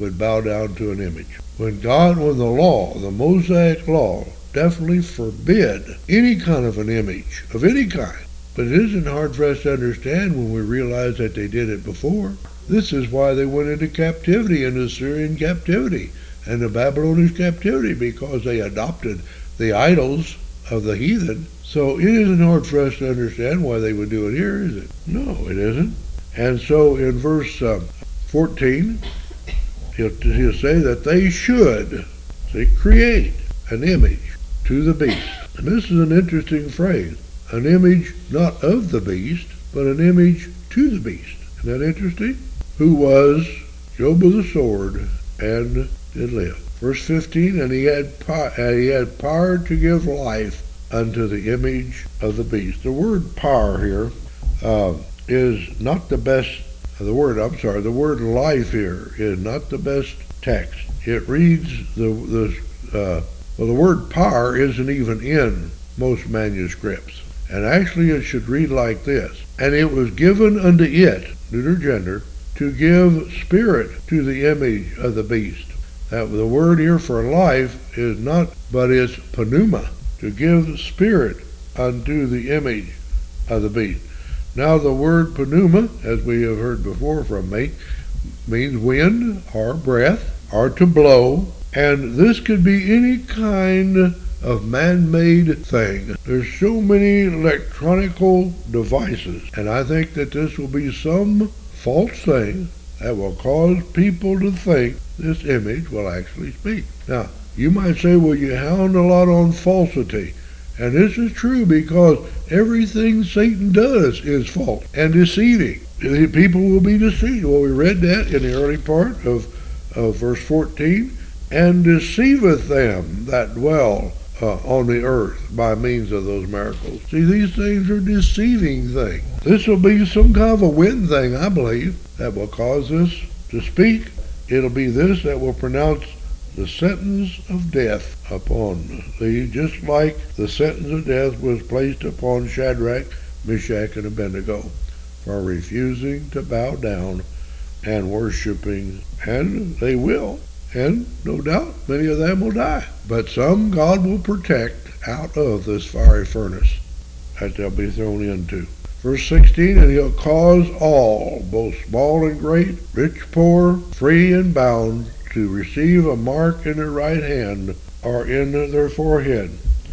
would bow down to an image. When God, when the law, the Mosaic law, definitely forbid any kind of an image of any kind. But it isn't hard for us to understand when we realize that they did it before. This is why they went into captivity, into Syrian captivity and the Babylonian captivity, because they adopted the idols of the heathen. So it isn't hard for us to understand why they would do it here, is it? No, it isn't. And so in verse uh, fourteen, he'll, he'll say that they should, say, create an image to the beast. And this is an interesting phrase. An image not of the beast, but an image to the beast. Isn't that interesting? Who was Job with a sword and did live. Verse fifteen, and he had, po- and he had power to give life unto the image of the beast. The word power here uh, is not the best, the word, I'm sorry, the word life here is not the best text. It reads, the, the uh, well, the word power isn't even in most manuscripts. And actually it should read like this. And it was given unto it, neuter gender, to give spirit to the image of the beast. That the word here for life is not, but it's pneuma, to give spirit unto the image of the beast. Now the word pneuma, as we have heard before from me, means wind or breath or to blow, and this could be any kind of man-made thing. There's so many electronical devices, and I think that this will be some false thing that will cause people to think this image will actually speak. Now, you might say, well, you hound a lot on falsity. And this is true because everything Satan does is false and deceiving. People will be deceived. Well, we read that in the early part of, of verse fourteen. And deceiveth them that dwell uh, on the earth by means of those miracles. See, these things are deceiving things. This will be some kind of a wind thing, I believe, that will cause us to speak. It'll be this that will pronounce the sentence of death upon thee, just like the sentence of death was placed upon Shadrach, Meshach, and Abednego for refusing to bow down and worshiping. And they will, and no doubt many of them will die. But some God will protect out of this fiery furnace that they'll be thrown into. Verse sixteen, and he'll cause all, both small and great, rich, poor, free and bound, to receive a mark in their right hand or in their forehead.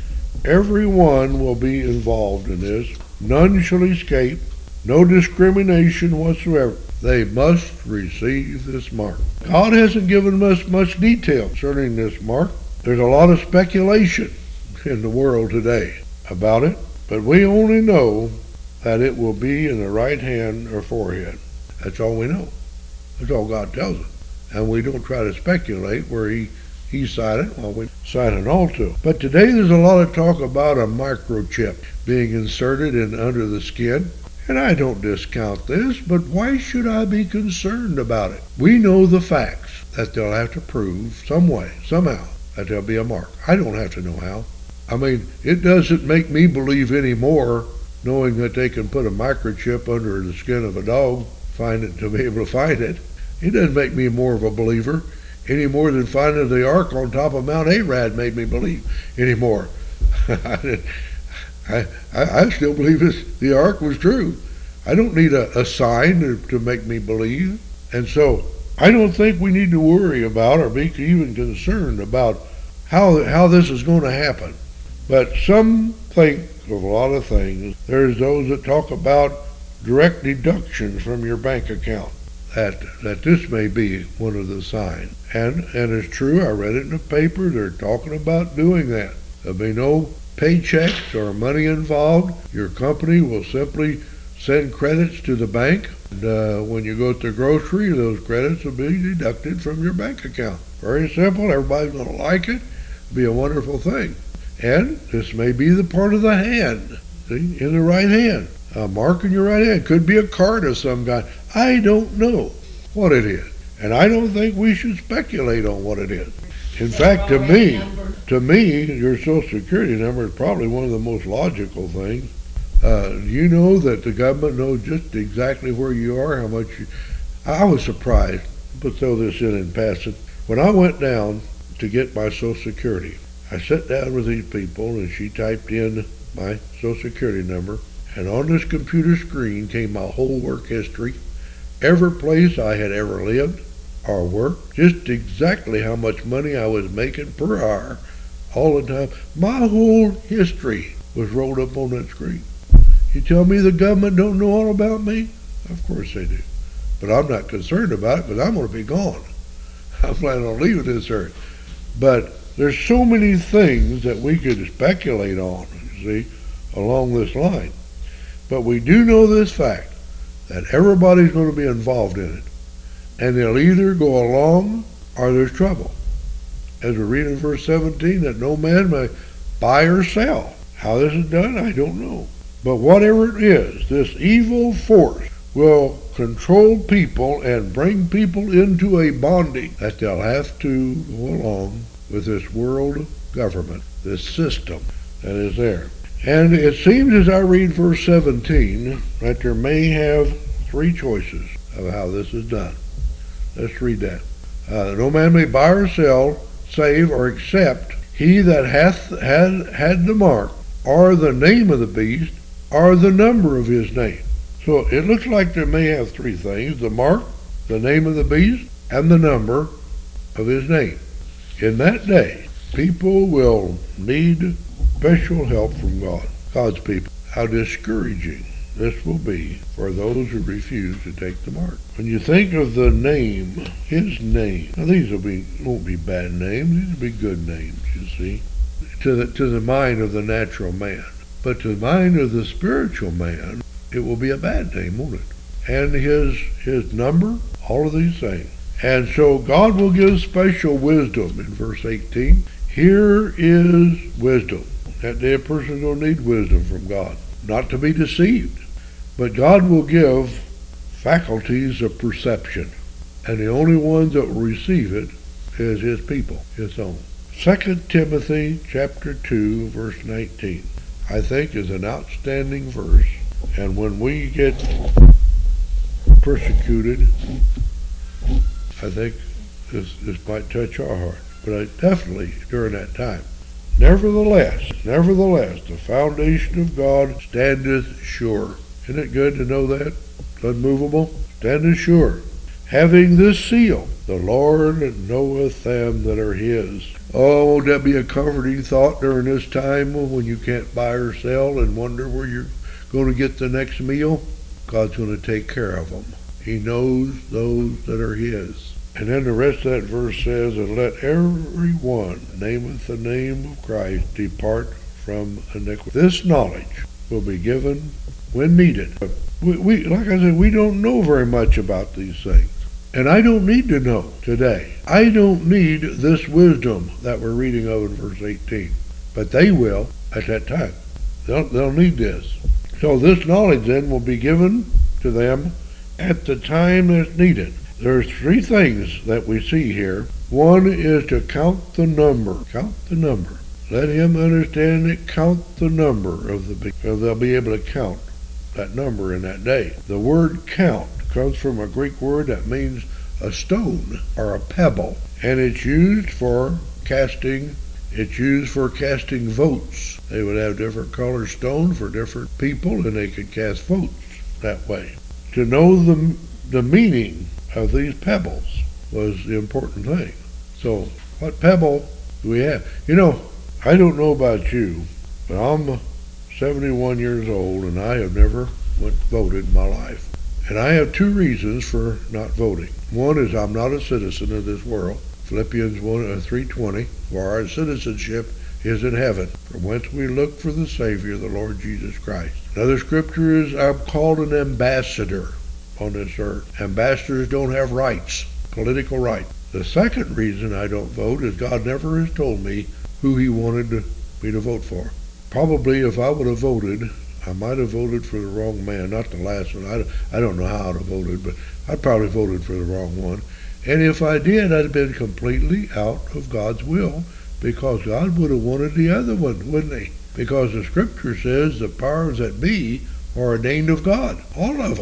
Every one will be involved in this. None shall escape. No discrimination whatsoever. They must receive this mark. God hasn't given us much detail concerning this mark. There's a lot of speculation in the world today about it, but we only know that it will be in the right hand or forehead. That's all we know. That's all God tells us. And we don't try to speculate where he, he signed it while we sign it also. But today there's a lot of talk about a microchip being inserted in under the skin. And I don't discount this, but why should I be concerned about it? We know the facts that they'll have to prove some way, somehow, that there'll be a mark. I don't have to know how. I mean, it doesn't make me believe anymore knowing that they can put a microchip under the skin of a dog, find it, to be able to find it. It doesn't make me more of a believer any more than finding the ark on top of Mount Arad made me believe anymore. I, I, I still believe this, the ark was true. I don't need a, a sign to, to make me believe. And so I don't think we need to worry about or be even concerned about how, how this is going to happen. But some think of a lot of things. There's those that talk about direct deductions from your bank account. That, that this may be one of the signs. And, and it's true, I read it in the paper, they're talking about doing that. There'll be no paychecks or money involved. Your company will simply send credits to the bank. And uh, when you go to the grocery, those credits will be deducted from your bank account. Very simple, everybody's going to like it. It'll be a wonderful thing. And this may be the part of the hand, see, in the right hand. A mark in your right hand. Could be a card of some kind. I don't know what it is. And I don't think we should speculate on what it is. In fact, to me, to me, your Social Security number is probably one of the most logical things. Uh, you know that the government knows just exactly where you are, how much you... I was surprised But throw this in and pass it. When I went down to get my Social Security, I sat down with these people and she typed in my Social Security number, and on this computer screen came my whole work history, every place I had ever lived or worked, just exactly how much money I was making per hour all the time. My whole history was rolled up on that screen. You tell me the government don't know all about me? Of course they do. But I'm not concerned about it because I'm going to be gone. I'm planning on leaving this earth. But there's so many things that we could speculate on, you see, along this line. But we do know this fact, that everybody's going to be involved in it. And they'll either go along or there's trouble. As we read in verse seventeen, that no man may buy or sell. How this is done, I don't know. But whatever it is, this evil force will control people and bring people into a bondage that they'll have to go along with this world government, this system that is there. And it seems as I read verse seventeen that there may have three choices of how this is done. Let's read that. Uh, no man may buy or sell, save or except he that hath had, had the mark, or the name of the beast, or the number of his name. So it looks like there may have three things: the mark, the name of the beast, and the number of his name. In that day, people will need special help from God, God's people. How discouraging this will be for those who refuse to take the mark. When you think of the name, his name, now these will be, won't be bad names, these will be good names, you see, to the, to the mind of the natural man. But to the mind of the spiritual man, it will be a bad name, won't it? And his his number, all of these things. And so God will give special wisdom in verse eighteen. Here is wisdom. That day a person's going to need wisdom from God. Not to be deceived. But God will give faculties of perception. And the only ones that will receive it is his people, his own. Second Timothy chapter two, verse nineteen, I think is an outstanding verse. And when we get persecuted, I think this, this might touch our heart. But I definitely during that time. Nevertheless, nevertheless, the foundation of God standeth sure. Isn't it good to know that? Unmovable? Standeth sure. Having this seal, the Lord knoweth them that are his. Oh, won't that be a comforting thought during this time when you can't buy or sell and wonder where you're going to get the next meal? God's going to take care of them. He knows those that are his. And then the rest of that verse says, and let every one nameth the name of Christ depart from iniquity. This knowledge will be given when needed. We, we, like I said, we don't know very much about these things. And I don't need to know today. I don't need this wisdom that we're reading of in verse eighteen. But they will at that time. They'll, they'll need this. So this knowledge then will be given to them at the time that's needed. There's three things that we see here. One is to count the number. Count the number. Let him understand it. Count the number of the beast. So they'll be able to count that number in that day. The word count comes from a Greek word that means a stone or a pebble. And it's used for casting, it's used for casting votes. They would have different color stones for different people and they could cast votes that way. To know the, the meaning of these pebbles was the important thing. So what pebble do we have? You know, I don't know about you, but I'm seventy-one years old and I have never went voted in my life. And I have two reasons for not voting. One is I'm not a citizen of this world. Philippians one, three twenty, for our citizenship is in heaven, from whence we look for the Savior, the Lord Jesus Christ. Another scripture is I'm called an ambassador on this earth. Ambassadors don't have rights, political rights. The second reason I don't vote is God never has told me who he wanted to, me to vote for. Probably if I would have voted, I might have voted for the wrong man, not the last one. I, I don't know how I'd have voted, but I probably voted for the wrong one. And if I did, I'd have been completely out of God's will, because God would have wanted the other one, wouldn't he? Because the scripture says the powers that be are ordained of God, all of them.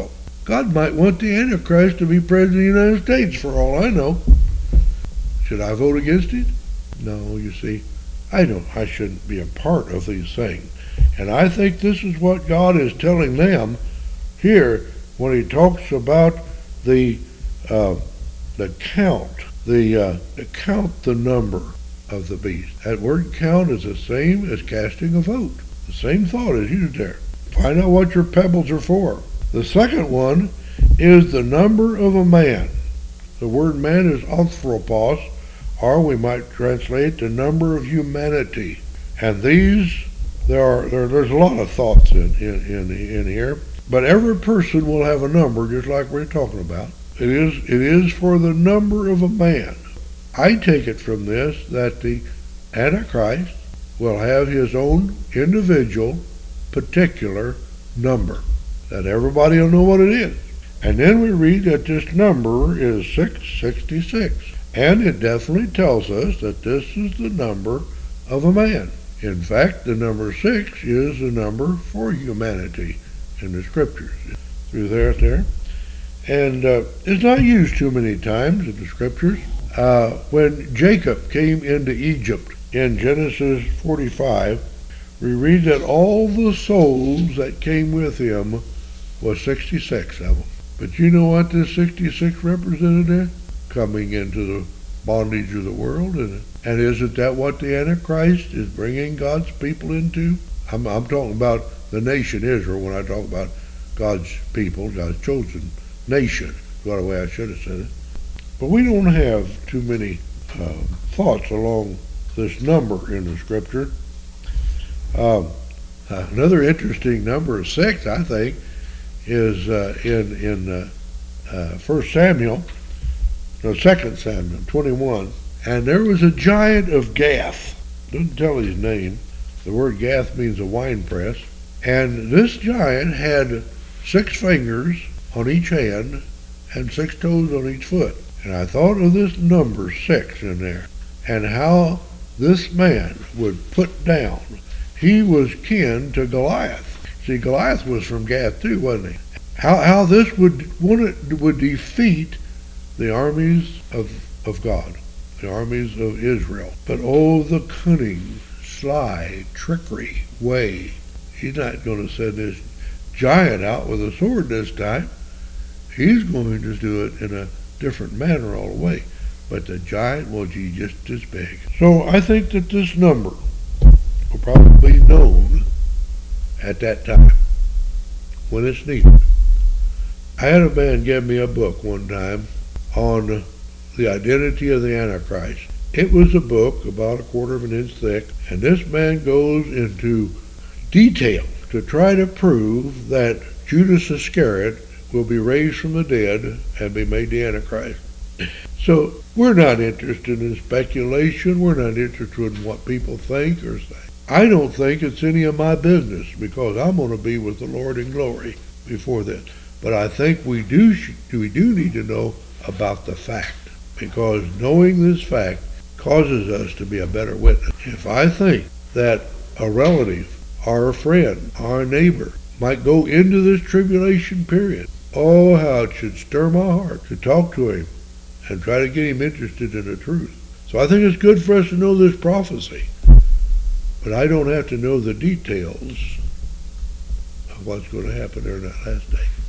God might want the Antichrist to be president of the United States for all I know. Should I vote against it? No, you see, I don't. I shouldn't be a part of these things. And I think this is what God is telling them here when he talks about the uh, the count, the, uh, the count the number of the beast. That word count is the same as casting a vote. The same thought is used there. Find out what your pebbles are for. The second one is the number of a man. The word man is anthropos, or we might translate the number of humanity. And these, there are there, there's a lot of thoughts in, in, in, in here, but every person will have a number just like we're talking about. It is, it is for the number of a man. I take it from this that the Antichrist will have his own individual, particular number, that everybody will know what it is. And then we read that this number is six sixty-six. And it definitely tells us that this is the number of a man. In fact, the number six is the number for humanity in the scriptures. Through there, there. And uh, it's not used too many times in the scriptures. Uh, when Jacob came into Egypt in Genesis forty-five, we read that all the souls that came with him was sixty-six of them. But you know what this sixty-six represented there? Coming into the bondage of the world. And, and isn't that what the Antichrist is bringing God's people into? I'm, I'm talking about the nation Israel when I talk about God's people, God's chosen nation. That's the way I should have said it. But we don't have too many uh, thoughts along this number in the scripture. Um, another interesting number of six, I think, is uh, in in uh, uh, First Samuel, no, Second Samuel twenty-one, and there was a giant of Gath. Doesn't tell his name. The word Gath means a wine press, and this giant had six fingers on each hand and six toes on each foot. And I thought of this number six in there, and how this man would put down. He was kin to Goliath. See, Goliath was from Gath too, wasn't he? How how this would would, would defeat the armies of, of God, the armies of Israel. But oh, the cunning, sly, trickery way. He's not going to send this giant out with a sword this time. He's going to do it in a different manner all the way. But the giant will be just as big. So I think that this number will probably be known at that time when it's needed. I had a man give me a book one time on the identity of the Antichrist. It was a book about a quarter of an inch thick, and this man goes into detail to try to prove that Judas Iscariot will be raised from the dead and be made the Antichrist. So we're not interested in speculation. We're not interested in what people think or say. I don't think it's any of my business because I'm going to be with the Lord in glory before then. But I think we do we do need to know about the fact, because knowing this fact causes us to be a better witness. If I think that a relative or a friend or a neighbor might go into this tribulation period, oh, how it should stir my heart to talk to him and try to get him interested in the truth. So I think it's good for us to know this prophecy. But I don't have to know the details of what's going to happen during that last day.